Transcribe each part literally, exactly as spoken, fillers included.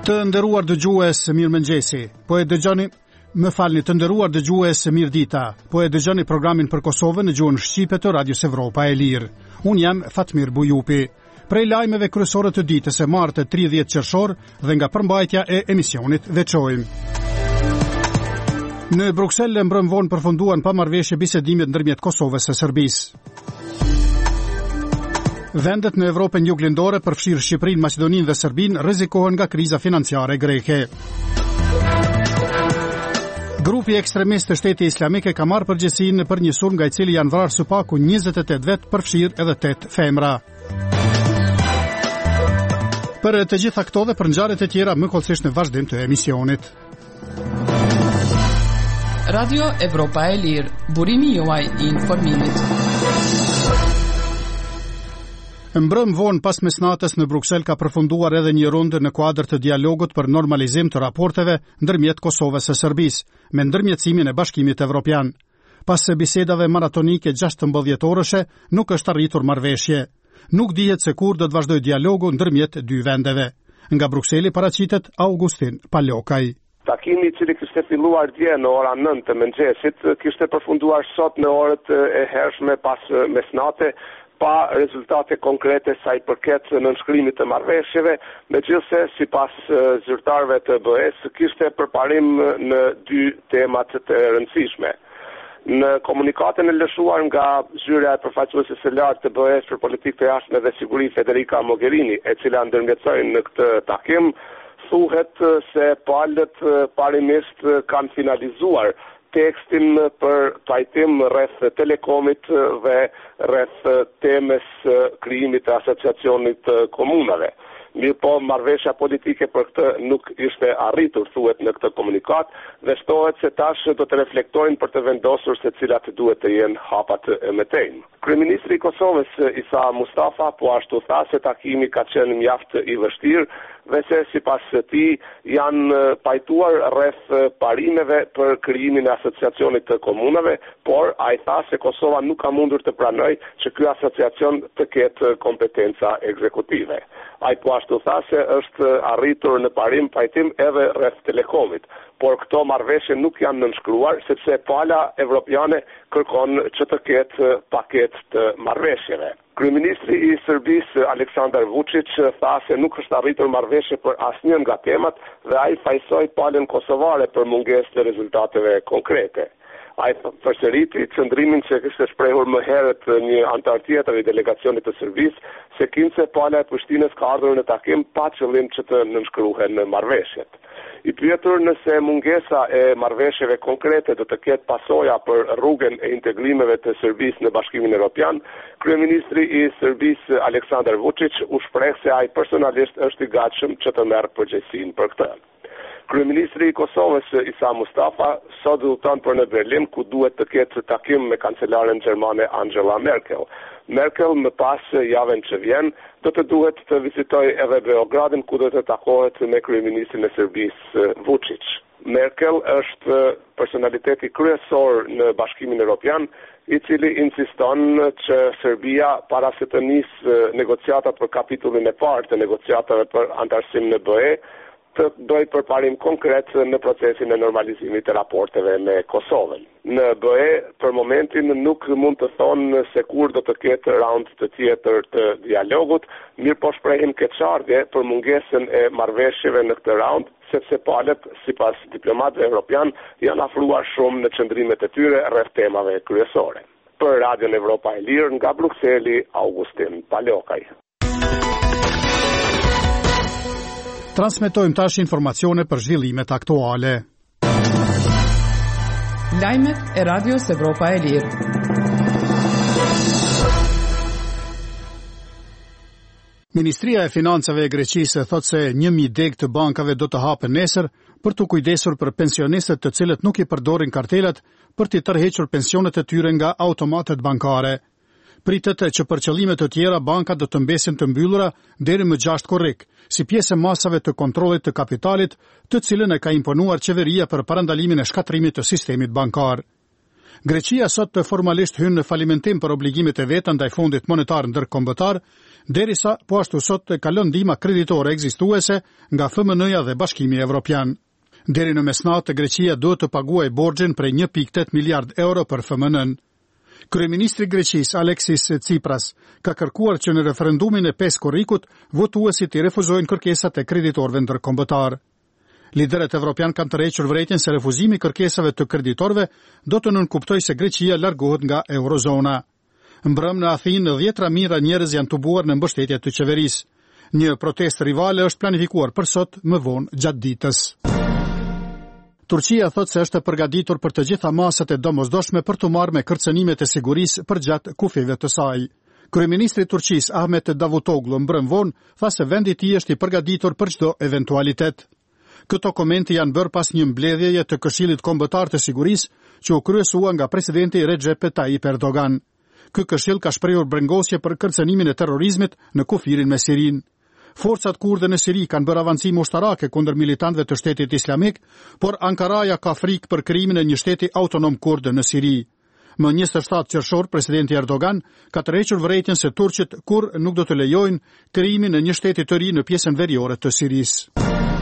Të nderuar dëgjues, mirëmëngjesi. Po e dëgjoni, më falni, të nderuar dëgjues, mirëdita. Po e dëgjoni programin për Kosovën në gjuhën shqipe të Radios Evropa e Lirë. Un jam Fatmir Bujupi. Prej lajmeve kryesore të ditës së martë tridhjetë qershor dhe nga përmbajtja e emisionit veçojmë. Në Bruksel mbrëm vonë përfunduan pa marrëveshje bisedimit ndërmjet Kosovës së Serbisë. Vendet në Evropën juglindore, përfshirë Shqipërinë, Maqedoninë dhe Serbinë, rrezikohen nga kriza financiare greke. Grupi ekstremist të Shtetit Islamik ka marrë përgjegjësinë për një sulm nga i cili janë vrarë së paku njëzet e tetë vet, përfshirë edhe tetë femra. Për të gjitha këto dhe për ngjarjet e tjera më kollësisht në vazhdim të emisionit. Radio Evropa e Lirë, burimi juaj i informimit. Mbrëm vonë pas mesnatës në Bruksel ka përfunduar edhe një rundë në kuadër të dialogut për normalizim të raporteve ndërmjet Kosovës së Serbisë, me ndërmjetësimin e Bashkimit Evropian. Pas së bisedave maratonike gjashtëmbëdhjetorëshe, nuk është arritur marrëveshje. Nuk dihet se kur do të vazhdojë dialogu ndërmjet dy vendeve. Nga Brukseli paraqitet Augustin Palokaj. Takimi i cili kishte filluar dje në ora nëntë të mëngjesit, kishte përfunduar sot në orët e hershme pas mesnate, pa rezultate konkrete sa i përket nënshkrimit të marrëveshjeve, megjithse sipas zyrtarëve të B E S kishte përparim në dy temat të rëndësishme. Në komunikatën e lëshuar nga zyrja e përfaqësueses së lartë të B E S për politikë të jashtme dhe siguri Federica Mogherini, e cila ndërmjetësoi në këtë takim, thuhet se palët parimisht kanë finalizuar tekstin për trajtim rreth telekomit dhe rreth temës krijimit të asociacionit komunave. Mirë po, marrëveshja politike për këtë nuk ishte arritur, thuhet në këtë komunikat, dhe shtohet se tash do të reflektojnë për të vendosur se cilat duhet të jenë hapat e mëtejnë. Kryeministri i Kosovës Isa Mustafa po ashtu tha se takimi ka qenë mjaft i vështirë dhe se sipas tij janë pajtuar rreth parimeve për krijimin e asociacionit të komunave, por ai tha se Kosova nuk ka mundur të pranojë që ky asociacion të ketë kompetenca ekzekutive. Ai po ashtu tha se është arritur në parim pajtim edhe rreth telekomit, por këto marrëveshje nuk janë nënshkruar sepse pala evropiane kërkon që të ketë paketë të marrëveshjeve. Kryeministri i Serbisë Aleksandar Vučić tha se nuk është arritur marrëveshje për asnjë nga temat dhe ai fajsoi palën kosovare për mungesë të rezultateve konkrete. Ai përsëriti qëndrimin që kishte shprehur më herët një antar tjetër i delegacionit të Serbisë, se kinë pala e Prishtinës ka ardhur në takim pa qëllim që të nënshkruhen marrëveshjet. I pyetur nëse mungesa e marrëveshjeve konkrete do të ketë pasoja për rrugën e integrimeve të Serbisë në Bashkimin Evropian, kryeministri i Serbisë Aleksandar Vučić u shpreh se ai personalisht është i gatshëm që të merr përgjegjësinë për këtë. Kryeministri i Kosovës Isa Mustafa sot udhëton për në Berlin, ku duhet të ketë takim me kancelaren gjermane Angela Merkel. Merkel më pas javën që vjen do të duhet të vizitojë edhe Beogradin, ku do të takohet me kryeministrin e Serbisë Vučić. Merkel është personaliteti kryesor në Bashkimin Evropian, i cili insiston që Serbia para se të nisë negociatat për kapitullin e parë të negociatave për antarësim në B E, të bëjë përparim konkret në procesin e normalizimit të raporteve me Kosovën. Në B E, për momentin nuk mund të thonë se kur do të ketë raund të tjetër të dialogut, mirë po shprehin keqardhje për mungesën e marrëveshjeve në këtë raund, sepse palët, sipas diplomatëve evropian, janë afruar shumë në qëndrimet e tyre rreth temave kryesore. Për Radion Evropa e Lirë, nga Brukseli, Augustin Palokaj. Transmetojmë tash informacione për zhvillimet aktuale. Lajmet e Radios Evropa e Lirë. Ministria e Financave e Greqisë thot se një mijë degë të bankave do të hapen nesër për të kujdesur për pensionistët të cilët nuk i përdorin kartelat për të tërhequr pensionet e tyre nga automatet bankare. Pritet që për qëllime të tjera bankat do të mbesin të mbyllura deri më gjashtë korrik, si pjesë e masave të kontrollit të kapitalit, të cilën e ka imponuar qeveria për parandalimin e shkatrimit të sistemit bankar. Greqia sot të formalisht hyn në falimentim për obligimet e veta ndaj Fondit Monetar Ndërkombëtar, derisa po ashtu sot e kalon ndihma kreditore ekzistuese nga F M N-ja dhe Bashkimi Evropian. Deri në mesnatë Greqia duhet të paguajë borxhin prej një pikë tetë miliard euro për F M N-n. Kryeministri i Greqisë Aleksis Tsipras ka kërkuar që në referendumin e pesë korrikut votuesit i refuzojnë kërkesat e kreditorëve ndërkombëtar. Liderët evropian kanë tërhequr vërejtjen se refuzimi i kërkesave të kreditorëve do të nënkuptojë se Greqia largohet nga eurozona. Mbrëm në Athinë, dhjetra mijëra njerëz janë tubuar në mbështetje të qeverisë. Një protestë rivale është planifikuar për sot më vonë gjatë ditës. Turqia thot se është e përgatitur për të gjitha masat e domosdoshme për të marrë me kërcënimet e sigurisë përgjatë kufive të saj. Kryeministri i Turqisë Ahmet Davutoglu mbrëm vonë tha se vendi i tij është i përgatitur për çdo eventualitet. Këto komente janë bërë pas një mbledhjeje të Këshillit Kombëtar të Sigurisë që u kryesua nga presidenti Recep Tayyip Erdogan. Ky këshill ka shprehur brengosje për kërcënimin e terrorizmit në kufirin me Sirinë. Forcat kurde në Siri kanë bërë avancime ushtarake kundër militantëve të Shtetit Islamik, por Ankaraja ka frikë për krijimin e një shteti autonom kurd në Siri. Më njëzet e shtatë qershor, presidenti Erdogan ka tërhequr vërejtjen se turqit kur nuk do të lejojnë krijimin e një shteti të ri në pjesën veriore të Sirisë.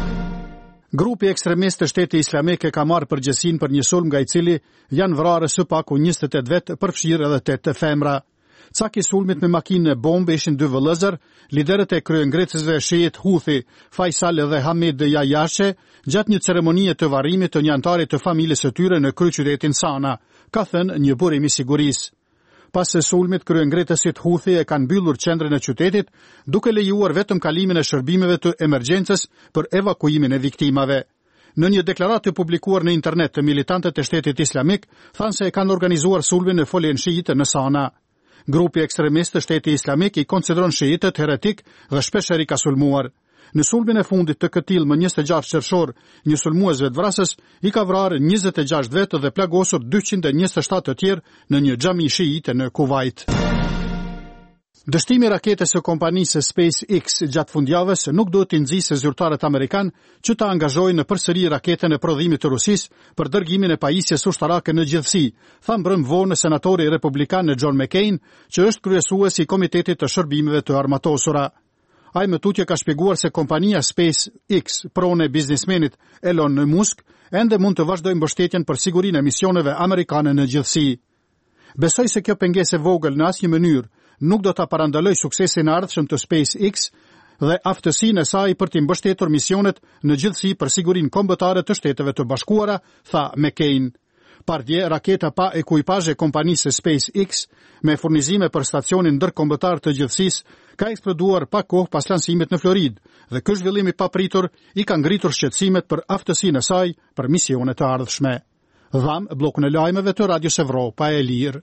Grupi ekstremist të Shtetit Islamik e ka marrë përgjegjësinë për një sulm nga i cili janë vrarë së paku njëzet e tetë vet, përfshirë edhe tetë femra. Cak i sulmit me makinë e bombë ishin dy vëllezër, liderët e kryengrecësve shiit Houthi, Faisal dhe Hamid Yayashe, gjatë një ceremonie të varrimit të një antari të familjes së tyre në kryeqytetin Sana, ka thënë një burim i sigurisë. Pas së sulmit, kryengrecësit Houthi e kanë mbyllur qendrën e qytetit, duke lejuar vetëm kalimin e shërbimeve të emergjencës për evakuimin e viktimave. Në një deklaratë të publikuar në internet, të militantët e Shtetit Islamik thanë se e kanë organizuar sulmin në foljen shiite në Sana. Grupi ekstremist të Shtetit Islamik i konsideron shiitët heretik dhe shpeshherë i ka sulmuar. Në sulmin e fundit të këtij më njëzet e gjashtë qershor, një sulmues vetvrasës i ka vrarë njëzet e gjashtë vetë dhe plagosur dyqind e njëzet e shtatë të tjerë në një xhami shiite në Kuvajt. Dështimi i raketës së kompanisë SpaceX gjatë fundjavës nuk duhet të nxjisë zyrtarët amerikanë që të angazhojnë në përsëri raketën e prodhimit të Rusisë për dërgimin e pajisjes ushtarake në gjithësi, tha mbrëm vonë senatori republikan John McCain, që është kryesues i Komitetit të Shërbimeve të Armatosura. Ai më tutje ka shpjeguar se kompania SpaceX, pronë e biznesmenit Elon Musk, ende mund të vazhdojë mbështetjen për sigurinë e misioneve amerikane në gjithësi. Besoj se kjo pengesë e vogël në asnjë mënyrë nuk do ta parandaloj suksesin e ardhshëm të SpaceX dhe aftësinë e saj për të mbështetur misionet në gjithësi për sigurinë kombëtare të Shteteve të Bashkuara, tha McCain. Pardje, raketa pa ekuipazh e kompanisë SpaceX me furnizime për stacionin ndërkombëtar të gjithësisë ka eksploduar pa kohë pas lansimit në Floridë dhe ky zhvillim i papritur i ka ngritur shqetësimet për aftësinë e saj për misione të ardhshme. Dham bllokun e lajmeve të Radios Evropa e Lirë.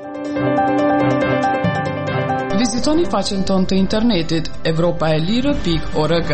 Vizitoni faqen tonë të internetit evropaelire pikë org.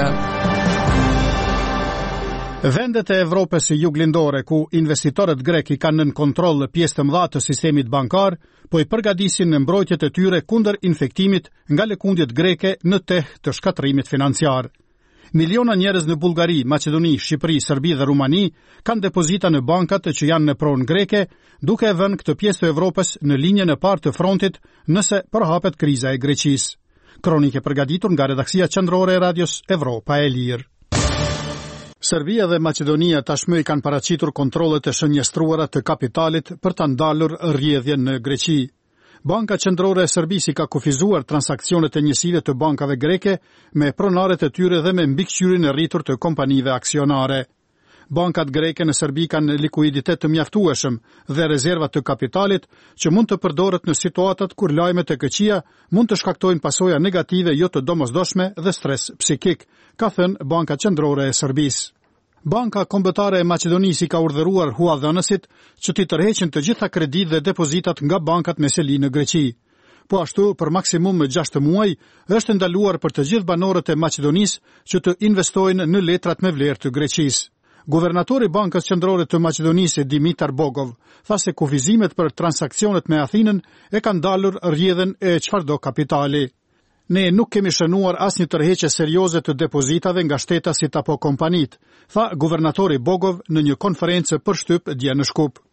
Vendet e Evropës juglindore ku investitorët grek i kanë nën kontroll pjesë të mëdha të sistemit bankar, po i përgatisin në mbrojtjet e tyre kundër infektimit nga lëkundjet greke në teh të shkatrimit financiar. Miliona njerëz në Bullgari, Maqedoni, Shqipëri, Serbi dhe Rumani kanë depozita në bankat që janë në pronë greke, duke vënë këtë pjesë të Evropës në linjën e parë të frontit nëse përhapet kriza e Greqisë. Kronike përgatitur nga redaksia qendrore e Radios Evropa e Lirë. Serbia dhe Maqedonia tashmë i kanë paraqitur kontrollet e shënjestruara të kapitalit për ta ndalur rrjedhjen në Greqi. Banka Qendrore e Serbisë ka kufizuar transaksionet e njësive të bankave greke me pronarët e tyre dhe me mbikëqyrjen e rritur të kompanive aksionare. Bankat greke në Serbi kanë likuiditet të mjaftueshëm dhe rezerva të kapitalit që mund të përdoret në situatat kur lajmet e këqija mund të shkaktojnë pasoja negative jo të domosdoshme dhe stres psikik, ka thënë Banka Qendrore e Serbisë. Banka Kombëtare e Maqedonisë ka urdhëruar huadhënësit që t'i tërheqin të gjitha kreditë dhe depozitat nga bankat me seli në Greqi. Po ashtu, për maksimum gjashtë muaj, është ndaluar për të gjithë banorët e Maqedonisë që të investojnë në letrat me vlerë të Greqisë. Guvernatori Bankës Qendrore të Maqedonisë Dimitar Bogov tha se kufizimet për transaksionet me Athinën e kanë ndalur rrjedhjen e çfarëdo kapitali. Ne nuk kemi shënuar asnjë tërheqje serioze të depozitave nga shtetasit apo kompanit, tha guvernatori Bogov në një konferencë për shtyp dje në Shkup.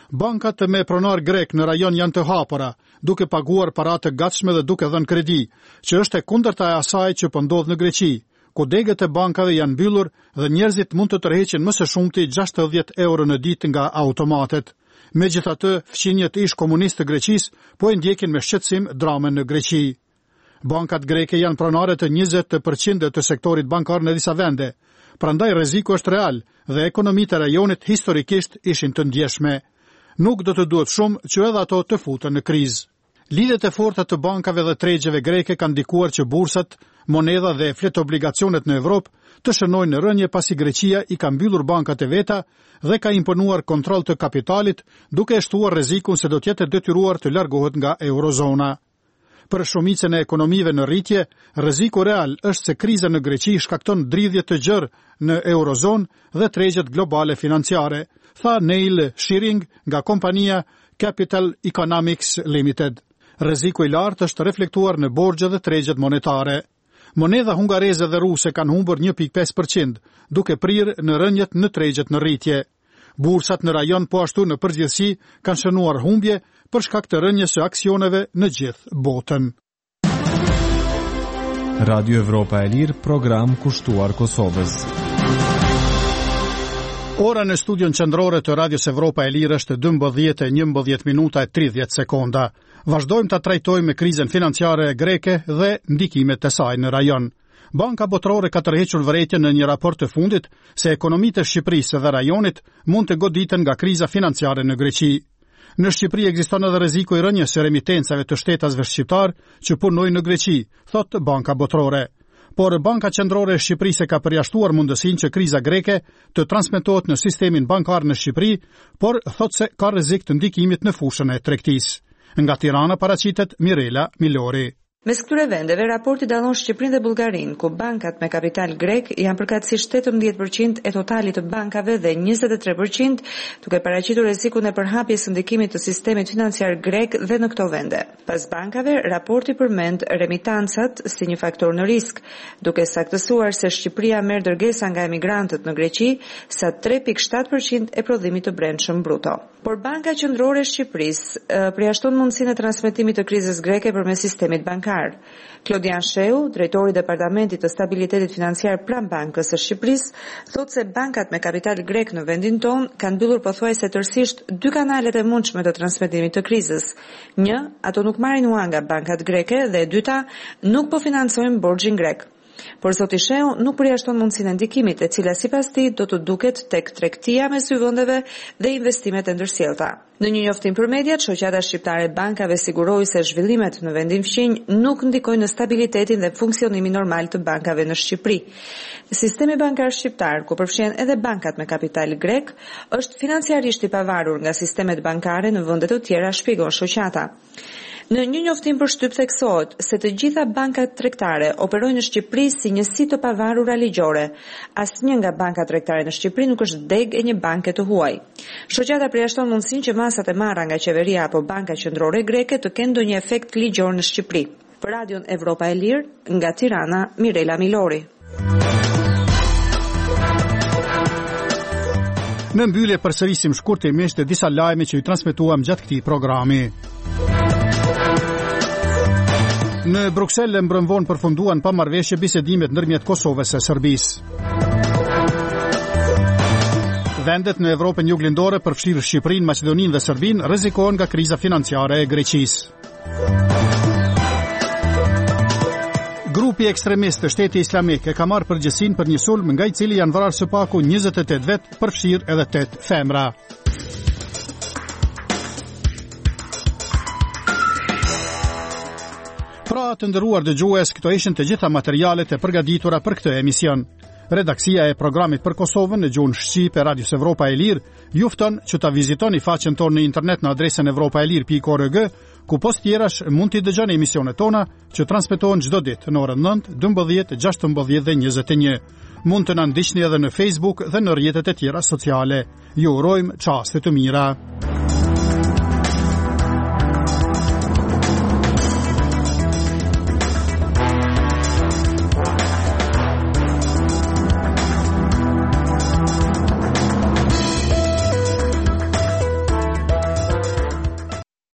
Bankat me pronar grek në rajon janë të hapura, duke paguar para të gatshme dhe duke dhënë kredi, që është e kundërta e asaj që po ndodh në Greqi, ku degët e bankave janë mbyllur dhe njerëzit mund të tërheqin më së shumti gjashtëdhjetë euro në ditë nga automatet. Megjithatë, fqinjet ish komunistë të Greqisë po e ndjekin me shqetësim dramën në Greqi. Bankat greke janë pronare të njëzet përqind të sektorit bankar në disa vende, prandaj rreziku është real dhe ekonomitë e rajonit historikisht ishin të ndjeshme. Nuk do të duhet shumë që edhe ato të futen në krizë. Lidhjet e forta të bankave dhe tregjeve greke kanë ndikuar që bursat, monedha dhe flet obligacionet në Evropë të shënojnë në rënje pasi Greqia i ka mbyllur bankat e veta dhe ka imponuar kontroll të kapitalit, duke e shtuar rrezikun se do të jetë detyruar të largohet nga eurozona. Për shumicën e ekonomive në rritje, rreziku real është se kriza në Greqi shkakton dridhje të gjerë në eurozonë dhe tregjet globale financiare, tha Neil Shearing nga kompania Capital Economics Limited. Rreziku i lartë është reflektuar në borxhe dhe tregjet monetare. Monedha hungareze dhe ruse kanë humbur një pikë pesë përqind, duke prirë në rënjet në tregjet në rritje. Bursat në rajon po ashtu në përgjithësi kanë shënuar humbje për shkak të rënjes së aksioneve në gjithë botën. Radio Evropa e Lirë, program kushtuar Kosovës. Ora në studion qendrore të Radios Evropa e Lirë është dymbëdhjetë e njëmbëdhjetë minuta e tridhjetë sekonda. Vazhdojmë ta trajtojmë krizën financiare greke dhe ndikimet e saj në rajon. Banka Botërore ka tërhequr vërejtjen në një raport të fundit se ekonomitë e Shqipërisë dhe rajonit mund të goditen nga kriza financiare në Greqi. Në Shqipëri ekziston edhe rreziku i rënjes së remitencave të shtetasve shqiptar që punojnë në Greqi, thot Banka Botërore. Por Banka Qendrore e Shqipërisë ka përjashtuar mundësinë që kriza greke të transmetohet në sistemin bankar në Shqipëri, por thot se ka rrezik të ndikimit në fushën e tregtisë. Nga Tirana paraqitet Mirela Milori. Mes këtyre vendeve, raporti dallon Shqipërinë dhe Bullgarinë, ku bankat me kapital grek janë përkatësisht tetëmbëdhjetë përqind e totalit të bankave dhe njëzet e tre përqind, duke paraqitur rrezikun e përhapjes së ndikimit të sistemit financiar grek dhe në këto vende. Pas bankave, raporti përmend remitancat si një faktor në risk, duke saktësuar se Shqipëria merr dërgesa nga emigrantët në Greqi sa tre pikë shtatë përqind e prodhimit të brendshëm bruto. Por Banka Qendrore e Shqipërisë përjashton mundësinë e transmetimit të krizës greke përmes sistemit bankar. Klodian Sheu, drejtori i Departamentit të Stabilitetit Financiar pranë Bankës së Shqipërisë, thotë se bankat me kapital grek në vendin tonë kanë mbyllur pothuajse tërësisht dy kanalet e mundshme të transmetimit të krizës. Një, ato nuk marrin ua nga bankat greke dhe e dyta, nuk po financojnë borxhin grek. Por zoti Sheu nuk përjashton mundësinë e ndikimit, e cila sipas tij do të duket tek tregtia me sy vendeve dhe investimet e ndërsjellta. Në një njoftim për mediat, shoqata shqiptare e bankave siguroi se zhvillimet në vendin fqinj nuk ndikojnë në stabilitetin dhe funksionimin normal të bankave në Shqipëri. Sistemi bankar shqiptar, ku përfshihen edhe bankat me kapital grek, është financiarisht i pavarur nga sistemet bankare në vende të tjera, shpjegon shoqata. Në një njoftim për shtyp theksohet se të gjitha bankat tregtare operojnë në Shqipëri si njësi të pavarura ligjore. Asnjë nga bankat tregtare në Shqipëri nuk është deg e një banke të huaj. Shoqata përjashton mundësinë që masat e marra nga qeveria apo banka qendrore greke të kenë ndonjë efekt ligjor në Shqipëri. Për Radion Evropa e Lirë, nga Tirana, Mirela Milori. Në mbyllje përsërisim shkurtimisht disa lajme që ju transmetuam gjatë këtij programi. Në Bruksel mbrëmvon përfunduan pa marrëveshje bisedimet ndërmjet Kosovës e Serbisë. Vendet në Evropën juglindore, përfshirë Shqipërinë, Maqedoninë dhe Serbinë, rrezikohen nga kriza financiare e Greqisë. Grupi ekstremist të Shteti Islamik e ka marrë përgjegjësinë për një sulm nga i cili janë vrarë së paku njëzet e tetë vet, përfshirë edhe tetë femra. Pra të ndëruar dëgjues, këto ishin të gjitha materialet e përgatitura për këtë emision. Redaksia e programit për Kosovën në gjuhën shqipe Radios Evropa e Lirë ju fton që ta vizitoni faqen tonë në internet në adresën evropaelir pikë org, ku post tjerash mund t'i dëgjoni emisionet tona që transmetohen çdo ditë në orën nëntë, dymbëdhjetë, gjashtëmbëdhjetë dhe njëzet e një. Mund të na ndiqni edhe në Facebook dhe në rrjetet e tjera sociale. Ju urojmë çaste të mira.